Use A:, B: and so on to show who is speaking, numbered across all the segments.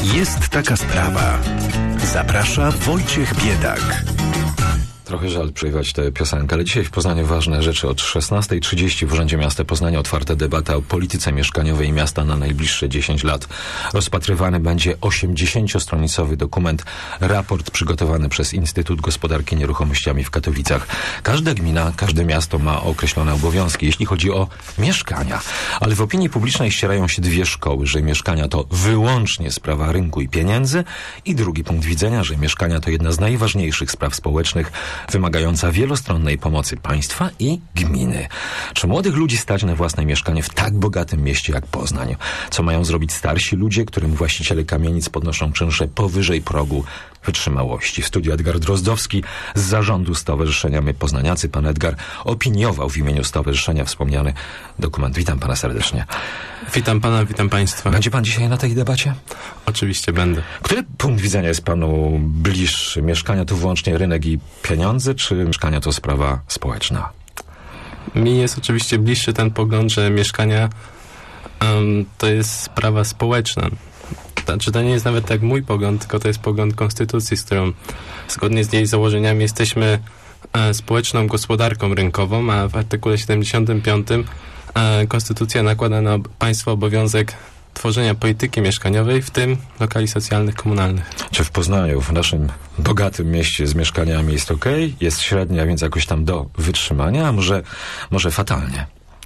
A: Jest taka sprawa. Zaprasza Wojciech Biedak.
B: Trochę żal przerywać tę piosenkę, ale dzisiaj w Poznaniu ważne rzeczy. Od 16:30 w Urzędzie Miasta Poznania otwarta debata o polityce mieszkaniowej miasta na najbliższe 10 lat. Rozpatrywany będzie 80-stronicowy dokument, raport przygotowany przez Instytut Gospodarki Nieruchomościami w Katowicach. Każda gmina, każde miasto ma określone obowiązki, jeśli chodzi o mieszkania. Ale w opinii publicznej ścierają się dwie szkoły, że mieszkania to wyłącznie sprawa rynku i pieniędzy i drugi punkt widzenia, że mieszkania to jedna z najważniejszych spraw społecznych, wymagająca wielostronnej pomocy państwa i gminy. Czy młodych ludzi stać na własne mieszkanie w tak bogatym mieście jak Poznań? Co mają zrobić starsi ludzie, którym właściciele kamienic podnoszą czynsze powyżej progu wytrzymałości? W studiu Edgar Drozdowski z zarządu Stowarzyszenia My Poznaniacy. Pan Edgar opiniował w imieniu stowarzyszenia wspomniany dokument. Witam pana serdecznie.
C: Witam pana, witam państwa.
B: Będzie pan dzisiaj na tej debacie?
C: Oczywiście będę.
B: Który punkt widzenia jest panu bliższy? Mieszkania to wyłącznie rynek i pieniądze, czy mieszkania to sprawa społeczna?
C: Mi jest oczywiście bliższy ten pogląd, że mieszkania to jest sprawa społeczna. Znaczy, to nie jest nawet tak mój pogląd, tylko to jest pogląd Konstytucji, z którą zgodnie z jej założeniami jesteśmy społeczną gospodarką rynkową, a w artykule 75 Konstytucja nakłada na państwo obowiązek tworzenia polityki mieszkaniowej, w tym lokali socjalnych, komunalnych.
B: Czy w Poznaniu, w naszym bogatym mieście z mieszkaniami jest okej? Jest średnia, więc jakoś tam do wytrzymania, a może fatalnie?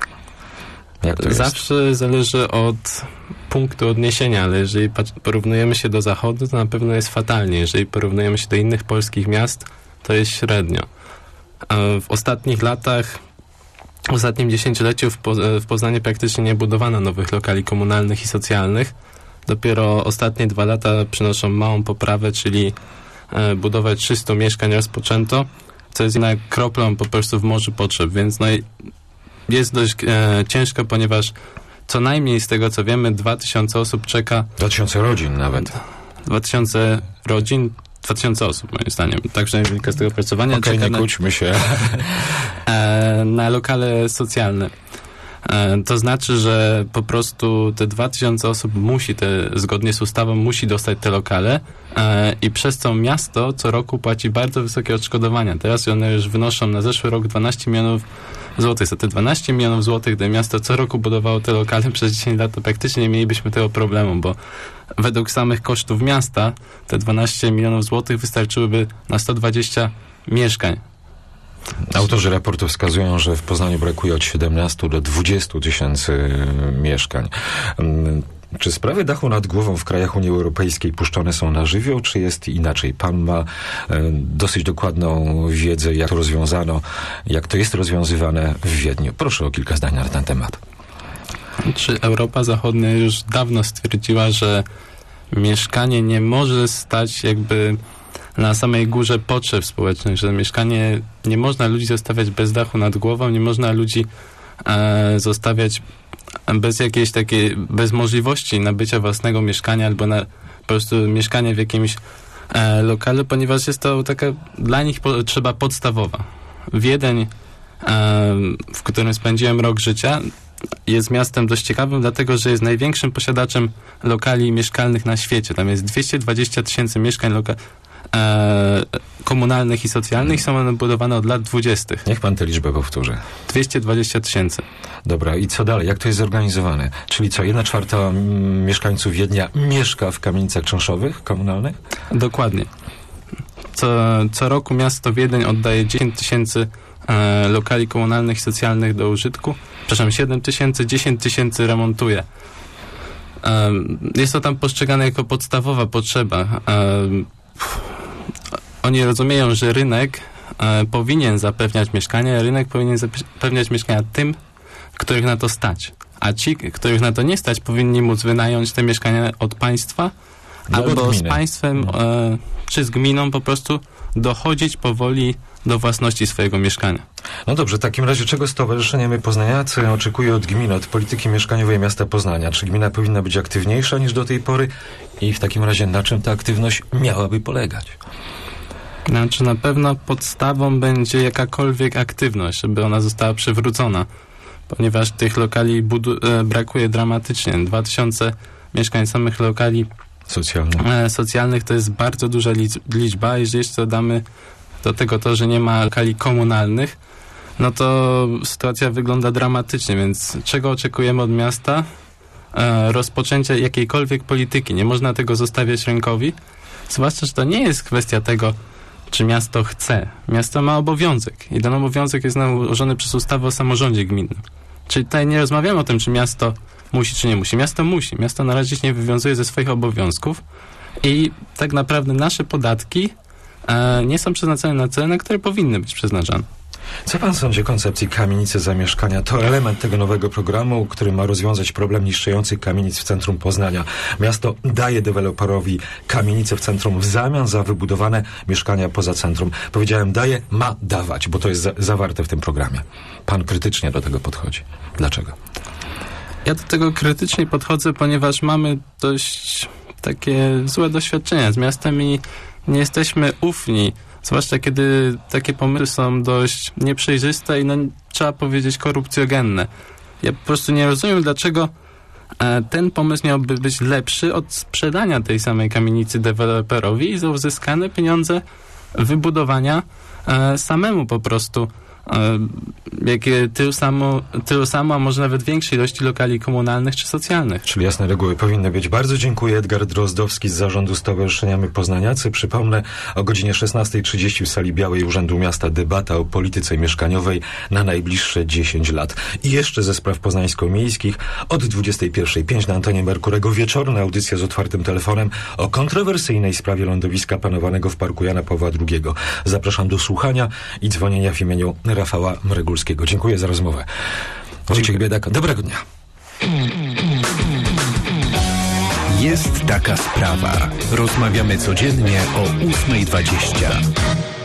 B: Jak to
C: Zawsze
B: jest?
C: zależy od punktu odniesienia, ale jeżeli porównujemy się do Zachodu, to na pewno jest fatalnie. Jeżeli porównujemy się do innych polskich miast, to jest średnio. W ostatnich latach, w ostatnim dziesięcioleciu w Poznaniu praktycznie nie budowano nowych lokali komunalnych i socjalnych. Dopiero ostatnie 2 lata przynoszą małą poprawę, czyli budowę 300 mieszkań rozpoczęto, co jest jednak kroplą po prostu w morzu potrzeb, więc jest dość ciężko, ponieważ co najmniej z tego co wiemy 2000 osób czeka.
B: 2000 rodzin nawet.
C: 2000 rodzin, 2000 osób moim zdaniem. Także wynika z tego opracowania.
B: Okej, nie kłóćmy się.
C: Na lokale socjalne. To znaczy, że po prostu te 2000 osób zgodnie z ustawą musi dostać te lokale i przez co miasto co roku płaci bardzo wysokie odszkodowania. Teraz one już wynoszą na zeszły rok 12 milionów złotych. Za te 12 milionów złotych, gdyby miasto co roku budowało te lokale przez 10 lat, to praktycznie nie mielibyśmy tego problemu, bo według samych kosztów miasta te 12 milionów złotych wystarczyłyby na 120 mieszkań.
B: Autorzy raportu wskazują, że w Poznaniu brakuje od 17 do 20 tysięcy mieszkań. Czy sprawy dachu nad głową w krajach Unii Europejskiej puszczone są na żywioł, czy jest inaczej? Pan ma dosyć dokładną wiedzę, jak to rozwiązano, jak to jest rozwiązywane w Wiedniu. Proszę o kilka zdań na ten temat.
C: Czy Europa Zachodnia już dawno stwierdziła, że mieszkanie nie może stać jakby na samej górze potrzeb społecznych, że mieszkanie, nie można ludzi zostawiać bez dachu nad głową, nie można ludzi zostawiać bez jakiejś takiej, bez możliwości nabycia własnego mieszkania albo po prostu mieszkania w jakimś lokalu, ponieważ jest to taka dla nich potrzeba podstawowa. Wiedeń, w którym spędziłem rok życia, jest miastem dość ciekawym, dlatego że jest największym posiadaczem lokali mieszkalnych na świecie. Tam jest 220 tysięcy mieszkań komunalnych i socjalnych, są one budowane od lat 20.
B: Niech pan tę liczbę powtórzy.
C: 220 tysięcy.
B: Dobra, i co dalej? Jak to jest zorganizowane? Czyli co, 1/4 mieszkańców Wiednia mieszka w kamienicach czynszowych, komunalnych?
C: Dokładnie. Co roku miasto Wiedeń oddaje 10 tysięcy lokali komunalnych i socjalnych do użytku. 7 tysięcy, 10 tysięcy remontuje. Jest to tam postrzegane jako podstawowa potrzeba. Oni rozumieją, że rynek powinien zapewniać mieszkania, rynek powinien zapewniać mieszkania tym, których na to stać. A ci, których na to nie stać, powinni móc wynająć te mieszkania od państwa albo z państwem czy z gminą po prostu dochodzić powoli do własności swojego mieszkania.
B: No dobrze, w takim razie czego Stowarzyszenie My Poznaniacy oczekuje od gminy, od polityki mieszkaniowej miasta Poznania? Czy gmina powinna być aktywniejsza niż do tej pory? I w takim razie na czym ta aktywność miałaby polegać?
C: Znaczy na pewno podstawą będzie jakakolwiek aktywność, żeby ona została przywrócona, ponieważ tych lokali brakuje dramatycznie. 2000 mieszkań samych lokali socjalnych to jest bardzo duża liczba. Jeżeli jeszcze dodamy do tego to, że nie ma lokali komunalnych, no to sytuacja wygląda dramatycznie, więc czego oczekujemy od miasta? Rozpoczęcia jakiejkolwiek polityki. Nie można tego zostawiać rękowi, zwłaszcza, że to nie jest kwestia tego, czy miasto chce. Miasto ma obowiązek i ten obowiązek jest nałożony przez ustawę o samorządzie gminnym. Czyli tutaj nie rozmawiamy o tym, czy miasto musi, czy nie musi. Miasto musi. Miasto na razie się nie wywiązuje ze swoich obowiązków i tak naprawdę nasze podatki nie są przeznaczone na cele, na które powinny być przeznaczane.
B: Co pan sądzi o koncepcji kamienicy zamieszkania? To element tego nowego programu, który ma rozwiązać problem niszczących kamienic w centrum Poznania. Miasto daje deweloperowi kamienicę w centrum w zamian za wybudowane mieszkania poza centrum. Powiedziałem daje, ma dawać, bo to jest zawarte w tym programie. Pan krytycznie do tego podchodzi. Dlaczego?
C: Ja do tego krytycznie podchodzę, ponieważ mamy dość takie złe doświadczenia z miastem i nie jesteśmy ufni. Zwłaszcza kiedy takie pomysły są dość nieprzejrzyste i trzeba powiedzieć korupcjogenne. Ja po prostu nie rozumiem, dlaczego ten pomysł miałby być lepszy od sprzedania tej samej kamienicy deweloperowi i za uzyskane pieniądze wybudowania samemu po prostu tylu samo, a może nawet większej ilości lokali komunalnych czy socjalnych.
B: Czyli jasne reguły powinny być. Bardzo dziękuję. Edgar Drozdowski z Zarządu Stowarzyszenia My Poznaniacy. Przypomnę, o godzinie 16:30 w sali Białej Urzędu Miasta debata o polityce mieszkaniowej na najbliższe 10 lat. I jeszcze ze spraw poznańsko-miejskich od 21:05 na antenie Merkurego wieczorna audycja z otwartym telefonem o kontrowersyjnej sprawie lądowiska panowanego w Parku Jana Pawła II. Zapraszam do słuchania i dzwonienia w imieniu Rafała Mregulskiego. Dziękuję za rozmowę. Wojciech Biedak, dobrego dnia.
A: Jest taka sprawa. Rozmawiamy codziennie o 8:20.